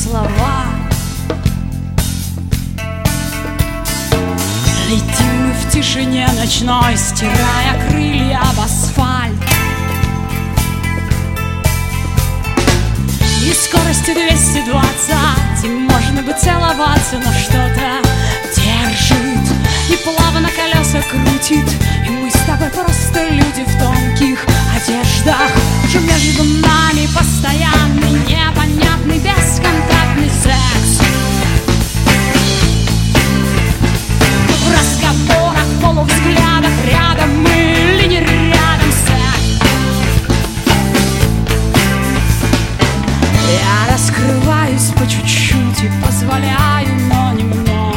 слова. Летим мы в тишине ночной, стирая крылья об асфальт. И скоростью 220, и можно бы целоваться, но что-то держит и плавно колеса крутит. И мы с тобой просто люди в тонких одеждах. Уже между нами постоянный, непонятный, бесконтактный секс. В разговорах, полувзглядах, рядом мы или не рядом секс. Я раскрываюсь по чуть-чуть и позволяю, но немного.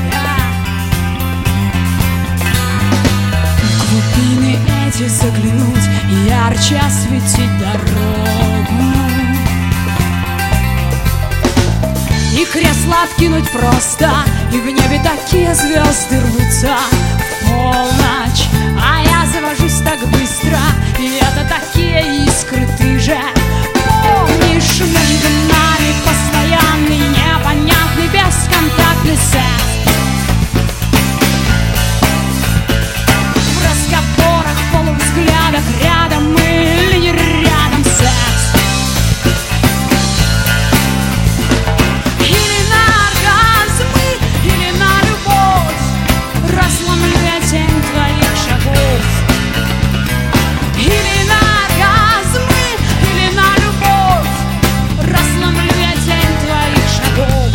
В глубины эти заглянуть и ярче осветить дорогу. И кресло откинуть просто, и в небе такие звезды рвутся в полночь. А я завожусь так быстро, и это такие искры, ты же помнишь. Между нами постоянный, непонятный, бесконтактный секс. В разговорах, полувзглядах, рядом мы или не рядом секс. Или на оргазмы, или на любовь, разломлю тень твоих шагов. Или на оргазмы, или на любовь, разломлю тень твоих шагов.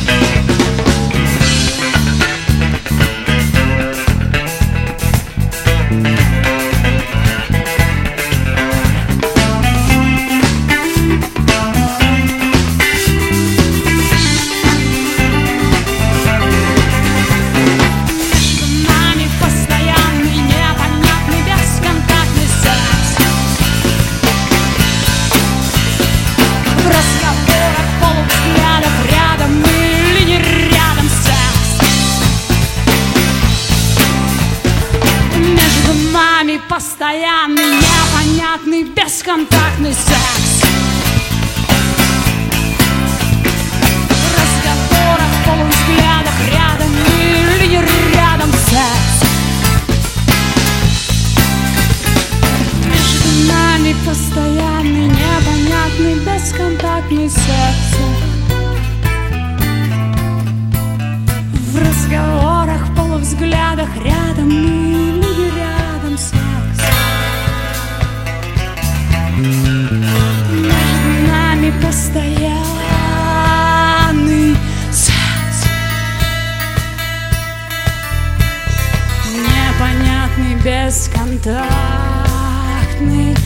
Между нами постоянный, непонятный, бесконтактный секс. В разговорах, полувзглядах, рядом мы или не рядом секс. Между нами постоянный, непонятный, бесконтактный секс. В разговорах, полувзглядах, рядом мы или не рядом секс. Между нами постоянный, непонятный, бесконтактный секс. В разговорах, полувзглядах, рядом мы или не рядом секс. Между нами постоянный секс. Непонятный, бесконтактный